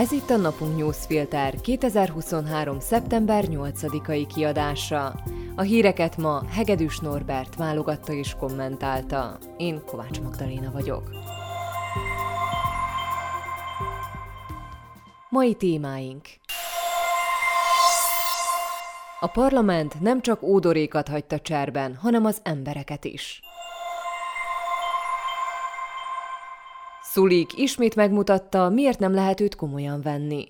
Ez itt a Napunk Newsfilter 2023. szeptember 8-ai kiadása. A híreket ma Hegedűs Norbert válogatta és kommentálta. Én Kovács Magdaléna vagyok. Mai témáink. A parlament nem csak ódorékat hagyta cserben, hanem az embereket is. Szulik ismét megmutatta, miért nem lehet őt komolyan venni.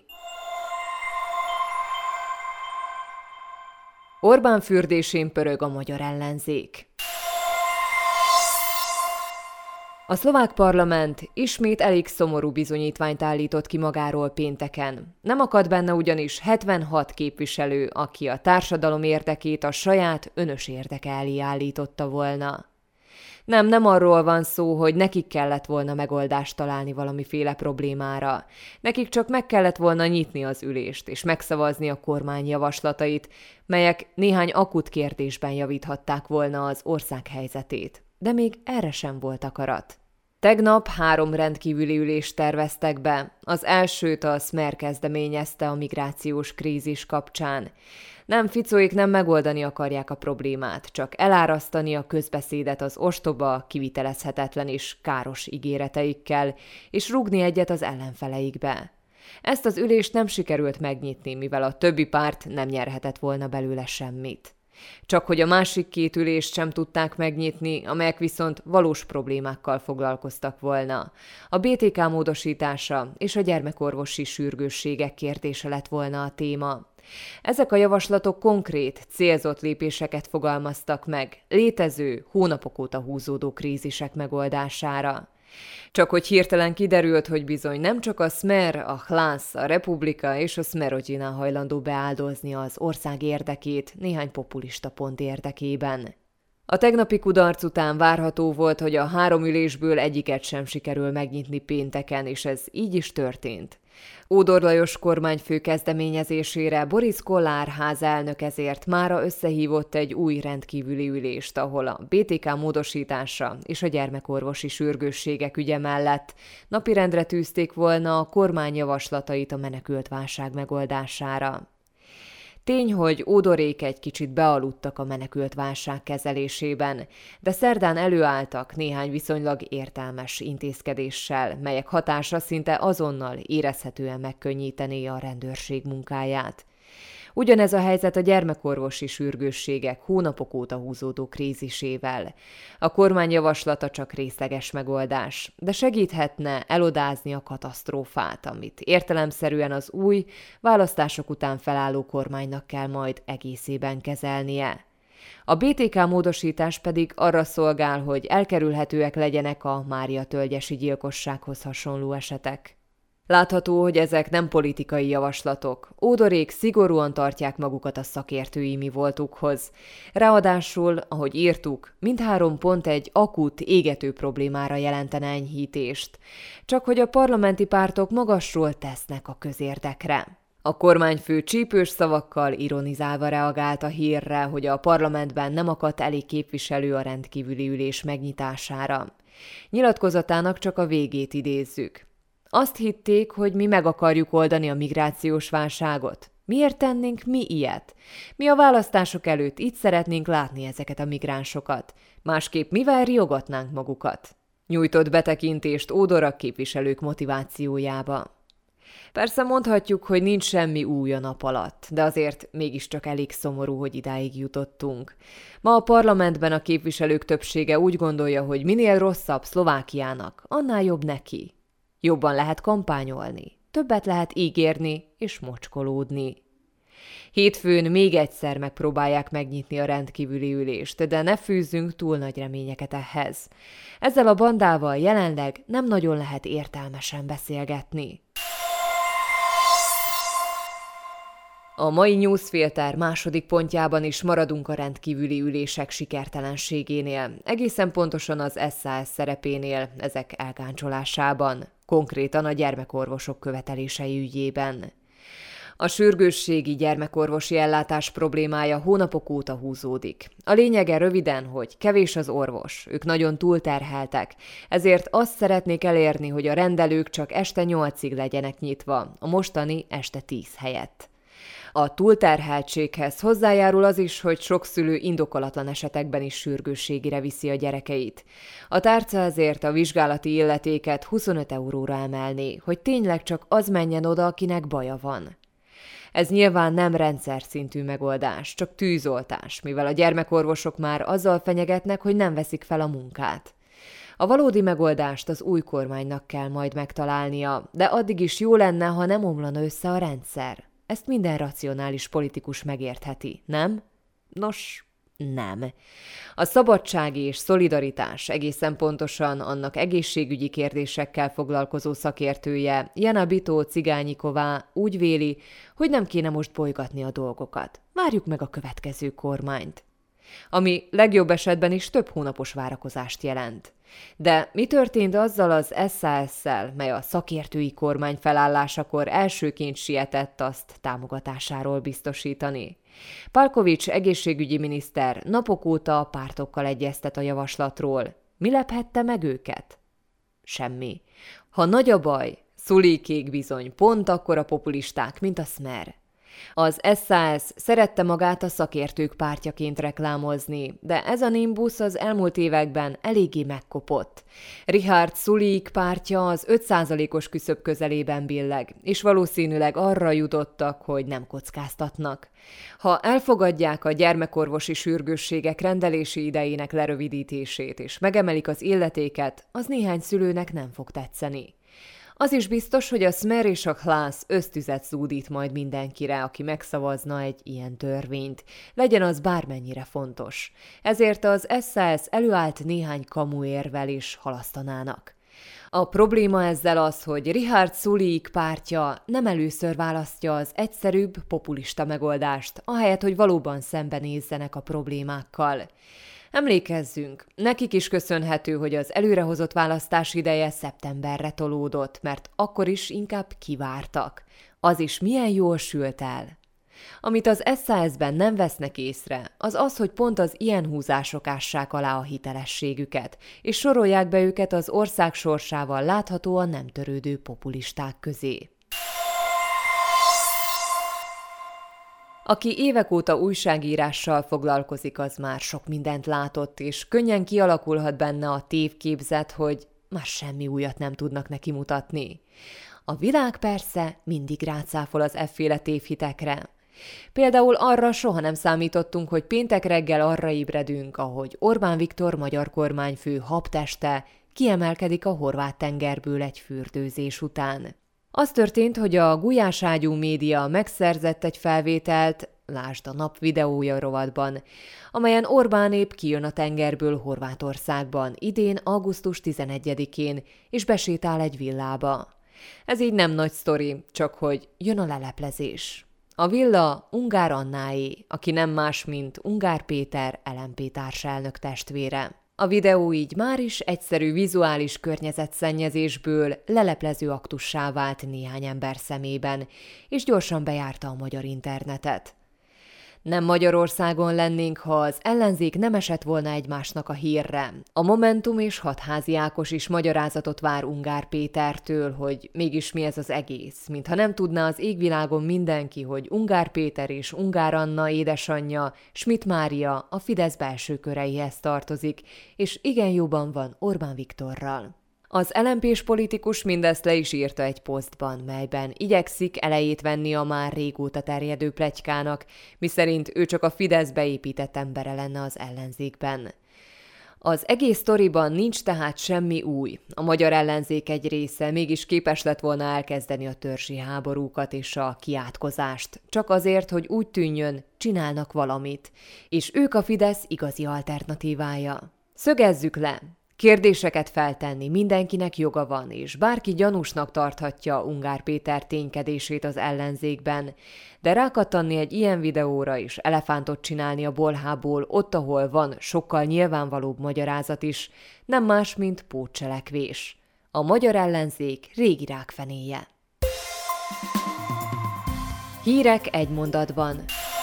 Orbán fürdésén pörög a magyar ellenzék. A szlovák parlament ismét elég szomorú bizonyítványt állított ki magáról pénteken. Nem akadt benne ugyanis 76 képviselő, aki a társadalom érdekét a saját önös érdeke elé állította volna. Nem arról van szó, hogy nekik kellett volna megoldást találni valamiféle problémára. Nekik csak meg kellett volna nyitni az ülést, és megszavazni a kormány javaslatait, melyek néhány akut kérdésben javíthatták volna az ország helyzetét. De még erre sem volt akarat. Tegnap 3 rendkívüli ülést terveztek be. Az elsőt a Smer kezdeményezte a migrációs krízis kapcsán. Nem, Ficóék nem megoldani akarják a problémát, csak elárasztani a közbeszédet az ostoba, kivitelezhetetlen és káros ígéreteikkel, és rúgni egyet az ellenfeleikbe. Ezt az ülést nem sikerült megnyitni, mivel a többi párt nem nyerhetett volna belőle semmit. Csak hogy a másik 2 ülést sem tudták megnyitni, amelyek viszont valós problémákkal foglalkoztak volna. A BTK módosítása és a gyermekorvosi sürgősségek kérdése lett volna a téma. Ezek a javaslatok konkrét, célzott lépéseket fogalmaztak meg, létező, hónapok óta húzódó krízisek megoldására. Csak hogy hirtelen kiderült, hogy bizony nem csak a Smer, a Hlas, a Republika és a Smerodina hajlandó beáldozni az ország érdekét néhány populista pont érdekében. A tegnapi kudarc után várható volt, hogy a 3 ülésből egyiket sem sikerül megnyitni pénteken, és ez így is történt. Ódor Lajos kormányfő kezdeményezésére Boris Kollár házelnök ezért mára összehívott egy új rendkívüli ülést, ahol a BTK módosítása és a gyermekorvosi sürgősségek ügye mellett napirendre tűzték volna a kormány javaslatait a menekültválság megoldására. Tény, hogy ódorék egy kicsit bealudtak a menekültválság kezelésében, de szerdán előálltak néhány viszonylag értelmes intézkedéssel, melyek hatása szinte azonnal érezhetően megkönnyítené a rendőrség munkáját. Ugyanez a helyzet a gyermekorvosi sürgősségek hónapok óta húzódó krízisével. A kormány javaslata csak részleges megoldás, de segíthetne elodázni a katasztrófát, amit értelemszerűen az új, választások után felálló kormánynak kell majd egészében kezelnie. A BTK módosítás pedig arra szolgál, hogy elkerülhetőek legyenek a Mária-tölgyesi gyilkossághoz hasonló esetek. Látható, hogy ezek nem politikai javaslatok. Ódorék szigorúan tartják magukat a szakértői mi voltukhoz. Ráadásul, ahogy írtuk, mindhárom pont egy akut, égető problémára jelentene enyhítést. Csak hogy a parlamenti pártok magasról tesznek a közérdekre. A kormányfő csípős szavakkal ironizálva reagált a hírre, hogy a parlamentben nem akadt elég képviselő a rendkívüli ülés megnyitására. Nyilatkozatának csak a végét idézzük. Azt hitték, hogy mi meg akarjuk oldani a migrációs válságot. Miért tennénk mi ilyet? Mi a választások előtt itt szeretnénk látni ezeket a migránsokat. Másképp mivel riogatnánk magukat? Nyújtott betekintést Ódor a képviselők motivációjába. Persze mondhatjuk, hogy nincs semmi új a nap alatt, de azért mégiscsak elég szomorú, hogy idáig jutottunk. Ma a parlamentben a képviselők többsége úgy gondolja, hogy minél rosszabb Szlovákiának, annál jobb neki. Jobban lehet kampányolni, többet lehet ígérni és mocskolódni. Hétfőn még egyszer megpróbálják megnyitni a rendkívüli ülést, de ne fűzzünk túl nagy reményeket ehhez. Ezzel a bandával jelenleg nem nagyon lehet értelmesen beszélgetni. A mai Newsfilter második pontjában is maradunk a rendkívüli ülések sikertelenségénél, egészen pontosan az SZSZ szerepénél, ezek elgáncsolásában, konkrétan a gyermekorvosok követelései ügyében. A sürgősségi gyermekorvosi ellátás problémája hónapok óta húzódik. A lényege röviden, hogy kevés az orvos, ők nagyon túlterheltek, ezért azt szeretnék elérni, hogy a rendelők csak este 8-ig legyenek nyitva, a mostani este 10 helyett. A túlterheltséghez hozzájárul az is, hogy sok szülő indokolatlan esetekben is sürgősségire viszi a gyerekeit. A tárca ezért a vizsgálati illetéket 25 euróra emelné, hogy tényleg csak az menjen oda, akinek baja van. Ez nyilván nem rendszer szintű megoldás, csak tűzoltás, mivel a gyermekorvosok már azzal fenyegetnek, hogy nem veszik fel a munkát. A valódi megoldást az új kormánynak kell majd megtalálnia, de addig is jó lenne, ha nem omlana össze a rendszer. Ezt minden racionális politikus megértheti, nem? Nos, nem. A szabadsági és szolidaritás, egészen pontosan annak egészségügyi kérdésekkel foglalkozó szakértője, Jana Bitó-Cigányiková úgy véli, hogy nem kéne most bolygatni a dolgokat. Várjuk meg a következő kormányt. Ami legjobb esetben is több hónapos várakozást jelent. De mi történt azzal az SZSZ-szel, mely a szakértői kormány felállásakor elsőként sietett azt támogatásáról biztosítani? Palkovics egészségügyi miniszter napok óta a pártokkal egyeztet a javaslatról. Mi lephette meg őket? Semmi. Ha nagy a baj, Szulikék bizony pont akkora populisták, mint a Smer. Az SZSZ szerette magát a szakértők pártjaként reklámozni, de ez a nimbusz az elmúlt években eléggé megkopott. Richard Sulik pártja az 5%-os küszöb közelében billeg, és valószínűleg arra jutottak, hogy nem kockáztatnak. Ha elfogadják a gyermekorvosi sürgősségek rendelési idejének lerövidítését és megemelik az illetéket, az néhány szülőnek nem fog tetszeni. Az is biztos, hogy a Smer és a Hlász ösztüzet zúdít majd mindenkire, aki megszavazna egy ilyen törvényt, legyen az bármennyire fontos. Ezért az SZSZ előállt néhány kamuérvel is halasztanának. A probléma ezzel az, hogy Richard Sulik pártja nem először választja az egyszerűbb, populista megoldást, ahelyett, hogy valóban szembenézzenek a problémákkal. Emlékezzünk, nekik is köszönhető, hogy az előrehozott választás ideje szeptemberre tolódott, mert akkor is inkább kivártak. Az is milyen jól sült el. Amit az SZSZ-ben nem vesznek észre, az az, hogy pont az ilyen húzások ássák alá a hitelességüket, és sorolják be őket az ország sorsával láthatóan nem törődő populisták közé. Aki évek óta újságírással foglalkozik, az már sok mindent látott, és könnyen kialakulhat benne a tévképzet, hogy már semmi újat nem tudnak neki mutatni. A világ persze mindig rácáfol az efféle tévhitekre. Például arra soha nem számítottunk, hogy péntek reggel arra ébredünk, ahogy Orbán Viktor magyar kormányfő habteste kiemelkedik a Horvát-tengerből egy fürdőzés után. Az történt, hogy a gulyáságyú média megszerzett egy felvételt, lásd a Nap videója rovatban, amelyen Orbán épp kijön a tengerből Horvátországban, idén augusztus 11-én, és besétál egy villába. Ez így nem nagy sztori, csak hogy jön a leleplezés. A villa Ungár Annáé, aki nem más, mint Ungár Péter LMP társelnök testvére. A videó így már is egyszerű vizuális környezetszennyezésből leleplező aktussá vált néhány ember szemében, és gyorsan bejárta a magyar internetet. Nem Magyarországon lennénk, ha az ellenzék nem esett volna egymásnak a hírre. A Momentum és Hatházi Ákos is magyarázatot vár Ungár Pétertől, hogy mégis mi ez az egész, mintha nem tudná az égvilágon mindenki, hogy Ungár Péter és Ungár Anna édesanyja, Schmidt Mária a Fidesz belső köreihez tartozik, és igen jóban van Orbán Viktorral. Az LMP-s politikus mindezt le is írta egy posztban, melyben igyekszik elejét venni a már régóta terjedő pletykának, miszerint ő csak a Fidesz beépített embere lenne az ellenzékben. Az egész sztoriban nincs tehát semmi új. A magyar ellenzék egy része mégis képes lett volna elkezdeni a törzsi háborúkat és a kiátkozást, csak azért, hogy úgy tűnjön, csinálnak valamit, és ők a Fidesz igazi alternatívája. Szögezzük le! Kérdéseket feltenni mindenkinek joga van, és bárki gyanúsnak tarthatja Ungár Péter ténykedését az ellenzékben, de rákattanni egy ilyen videóra és elefántot csinálni a bolhából ott, ahol van sokkal nyilvánvalóbb magyarázat is, nem más, mint pótcselekvés. A magyar ellenzék régi rákfenéje. Hírek egy mondatban.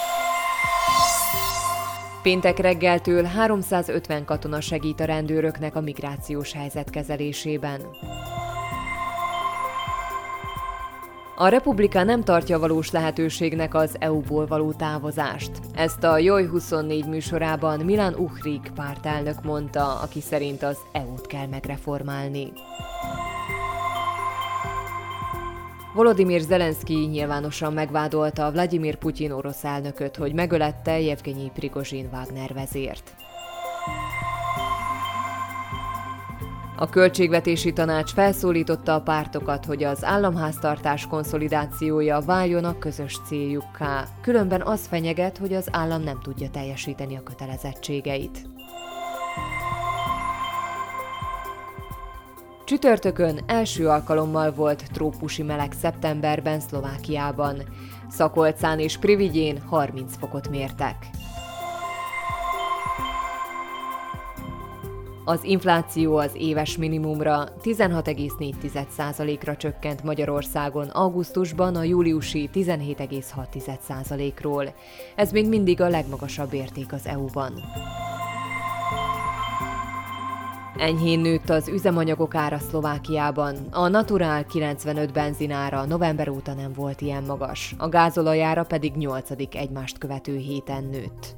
Péntek reggeltől 350 katona segít a rendőröknek a migrációs helyzet kezelésében. A Republika nem tartja valós lehetőségnek az EU-ból való távozást. Ezt a Joj 24 műsorában Milan Uhrig pártelnök mondta, aki szerint az EU-t kell megreformálni. Volodymyr Zelenszky nyilvánosan megvádolta Vladimir Putyin orosz elnököt, hogy megölette Jevgenyi Prigozsin Wagner vezért. A Költségvetési Tanács felszólította a pártokat, hogy az államháztartás konszolidációja váljon a közös céljukká, különben az fenyeget, hogy az állam nem tudja teljesíteni a kötelezettségeit. Csütörtökön első alkalommal volt trópusi meleg szeptemberben Szlovákiában. Szakolcán és Privigyén 30 fokot mértek. Az infláció az éves minimumra 16,4%-ra csökkent Magyarországon augusztusban a júliusi 17,6%-ról. Ez még mindig a legmagasabb érték az EU-ban. Enyhén nőtt az üzemanyagok ára Szlovákiában. A Natural 95 benzinára november óta nem volt ilyen magas, a gázolajára pedig 8. egymást követő héten nőtt.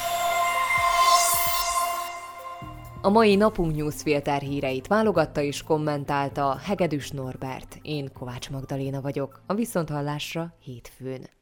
A mai napunk newsfilter híreit válogatta és kommentálta Hegedűs Norbert. Én Kovács Magdaléna vagyok. A viszonthallásra hétfőn.